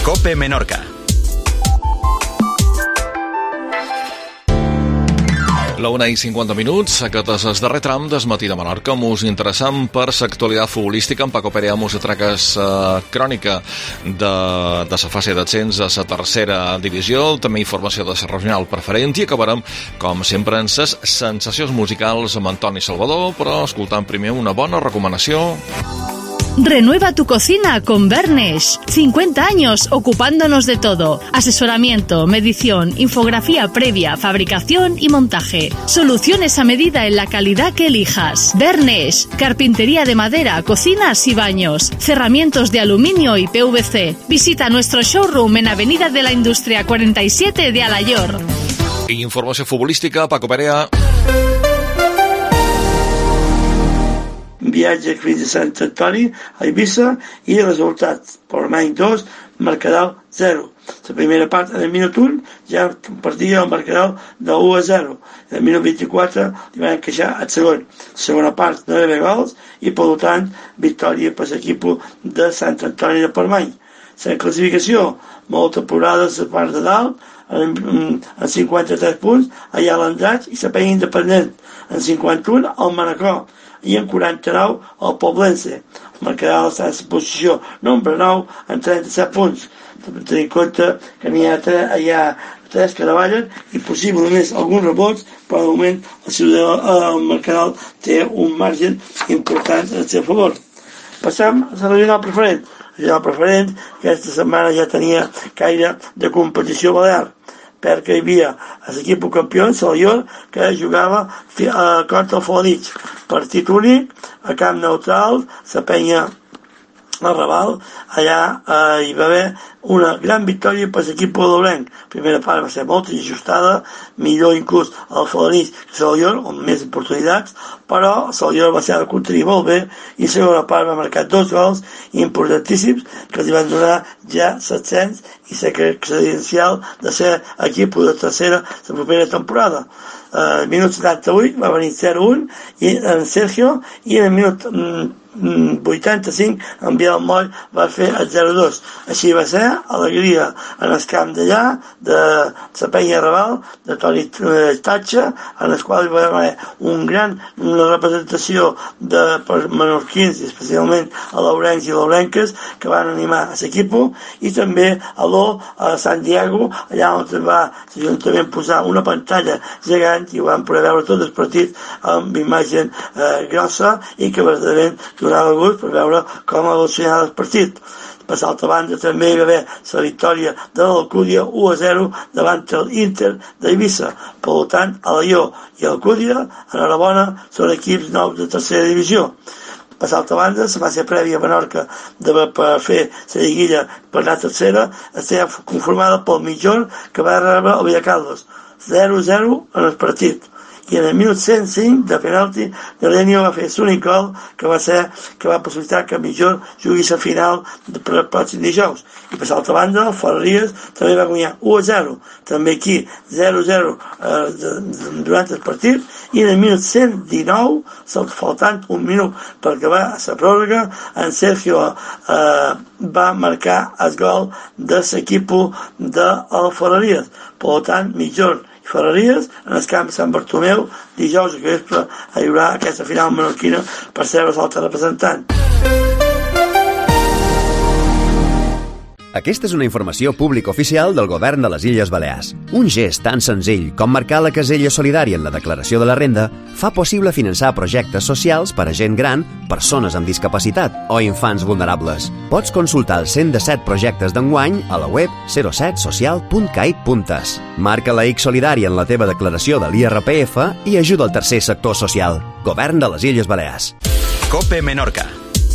COPE Menorca. La 1:50, aquest és el darrer tram del matí de Menorca. Mos interessant per l'actualitat futbolística. En Paco Perea mos atraques crònica de la fase d'ascens a la tercera divisió, també informació de la regional preferent, i acabarem, com sempre, en les sensacions musicals amb Antoni Salvador, però escoltant primer una bona recomanació. Renueva tu cocina con Bernesh. 50 años ocupándonos de todo. Asesoramiento, medición, infografía previa, fabricación y montaje. Soluciones a medida en la calidad que elijas. Bernesh. Carpintería de madera, cocinas y baños. Cerramientos de aluminio y PVC. Visita nuestro showroom en Avenida de la Industria 47 de Alayor. Informació futbolística, Paco Perea. Viatge fins a Sant Antoni, a Eivissa, i resultats: Portmany 2, marcador 0. La primera part, en el minut 1, ja partia el marcador de 1-0. En el minut 24 li van encaixar el segon. La segona part no hi havia gols i, per tant, victòria per l'equip de Sant Antoni de Portmany. La classificació, molt apurada la part de dalt, en 53 punts, allà a l'Andratx, i la Penya Independent, en 51 al Manacor, i en 49 al Poblense. El marcador està en la posició nombre 9 en 37 punts. Tenint en compte que n'hi ha 3 que davallen i possiblement alguns rebots, però de moment el marcador té un marge important al seu favor. Passam a la regional preferent. La regional preferent, aquesta setmana ja tenia caire de competició balear, perquè hi havia l'equip campió, Salayor, que jugava contra el Felanitx. Partit únic, a camp neutral, la Penya al Raval. Allà hi va haver una gran victòria per l'equip podobrenc. La primera part va ser molt ajustada, millor inclús el Felanitx que Salayor, amb més oportunitats, però Salayor va ser de contenir molt bé, i la segona part va marcar 2 gols importantíssims que li van donar ja l'ascens i la credencial de ser equip de tercera la propera temporada. Al minut 78 va venir 0-1 en Sergio, i en el minut 85 en Biel Moll va fer el 0-2. Així va ser alegria en el camp d'allà de la Penya Raval, de Toni Tatxa, en el qual hi va haver una representació de menorquins, especialment a laurencs i laurenques, que van animar a l'equip, i també a Sant Diego, allà on va l'Ajuntament posar una pantalla gegant i ho van poder veure tot el partit amb imatge grossa, i que verdaderament donava gust per veure com evolucionava el partit. Per l'altra banda també hi va haver la victòria de l'Alcúdia 1-0 davant l'Inter d'Eivissa. Per tant, Alaior i Alcúdia, enhorabona, són equips nous de tercera divisió. Per l'altra banda, la fase prèvia a Menorca per fer la lliguilla per anar tercera està conformada pel Mitjón, que va rebre el Villacarlos 0-0 en el partit. I en el minut 105 de penalti, Delenio va fer l'únic gol que va possibilitar que el Mitjón jugui la final per el pròxim dijous. I per l'altra banda, el Ferreries també va guanyar 1-0, també aquí 0-0 durant el partit, i en el minut 119, faltant un minut per acabar la pròrroga, en Sergio va marcar el gol de l'equip del Ferreries. Per tant, Mitjón i Ferreries en el camp Sant Bartomeu, dijous que vespre hi haurà aquesta final menorquina per ser l'altre representant. Aquesta és una informació pública oficial del Govern de les Illes Balears. Un gest tan senzill com marcar la casella solidària en la declaració de la renda fa possible finançar projectes socials per a gent gran, persones amb discapacitat o infants vulnerables. Pots consultar els 117 projectes d'enguany a la web 07social.cait.es. Marca la X solidària en la teva declaració de l'IRPF i ajuda al tercer sector social. Govern de les Illes Balears. COPE Menorca.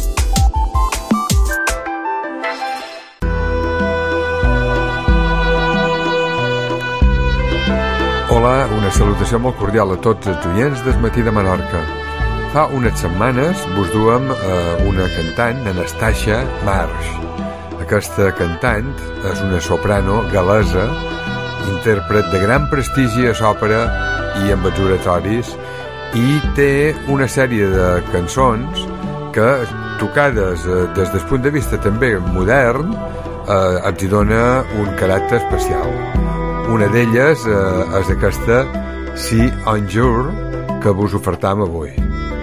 Hola, una salutació molt cordial a tots els oients del Matí de Menorca. Fa unes setmanes vos duem una cantant, Anastasia Marsh. Aquesta cantant és una soprano galesa, intèrpret de gran prestigi a l'òpera i amb els oratoris, i té una sèrie de cançons que, tocades des del punt de vista també modern, els hi dona un caràcter especial. Una d'elles és aquesta Si un jour que vos ofertam avui.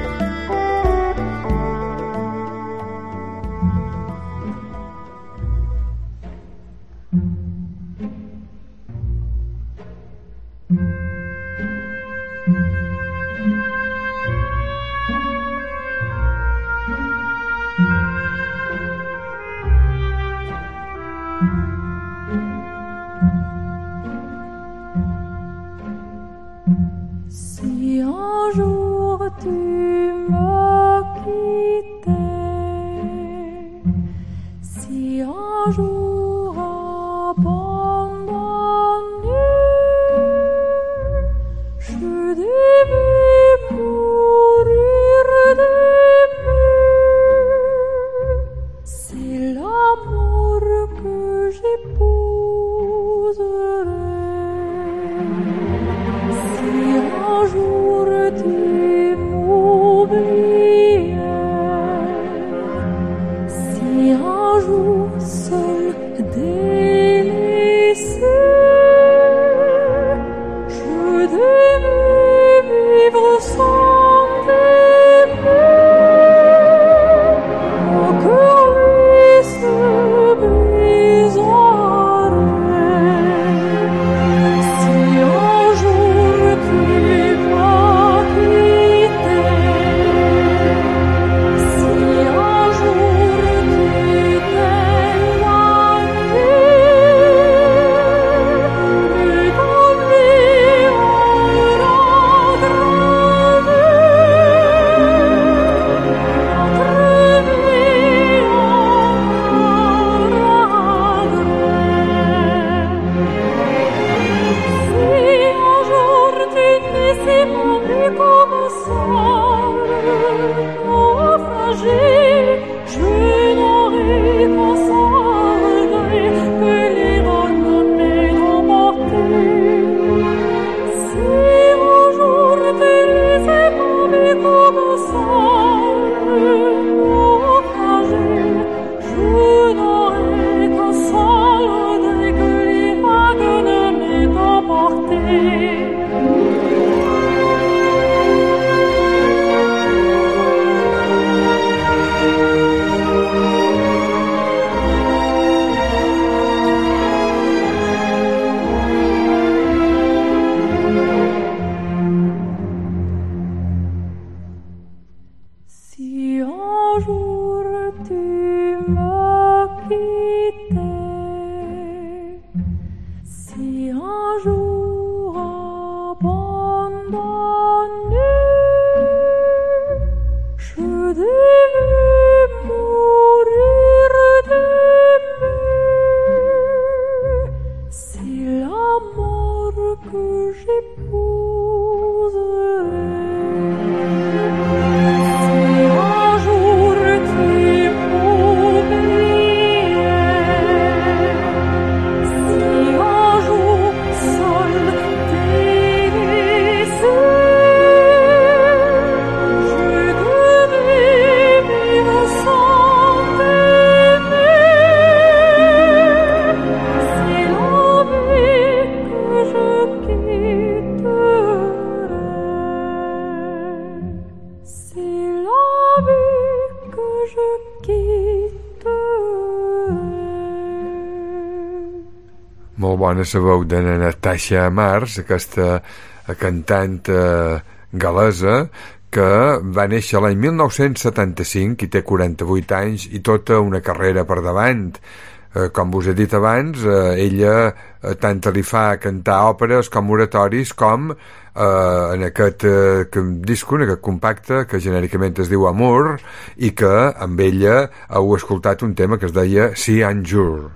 Si un jour tu me quittais, si un jour abandonné, je devais mourir d'aimer, c'est l'amour que j'épouserai. Un jour tu m'oubliais, si un jour seul délaissé, je devais vivre sans t'aimer, mon cœur lui se briserait. Si un jour tu Molt bona la veu de Natasha Mars, aquesta cantant galesa que va néixer l'any 1975 i té 48 anys i tota una carrera per davant. Com vos he dit abans, ella tant li fa cantar òperes com oratoris com en aquest disc, en aquest compacte que genèricament es diu Amour, i que amb ella heu escoltat un tema que es deia Si un jour.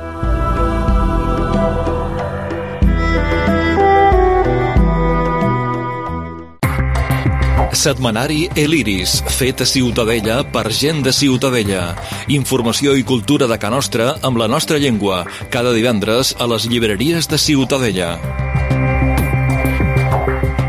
Setmanari El Iris, fet a Ciutadella per gent de Ciutadella. Informació i cultura de ca nostra amb la nostra llengua, cada divendres a les llibreries de Ciutadella.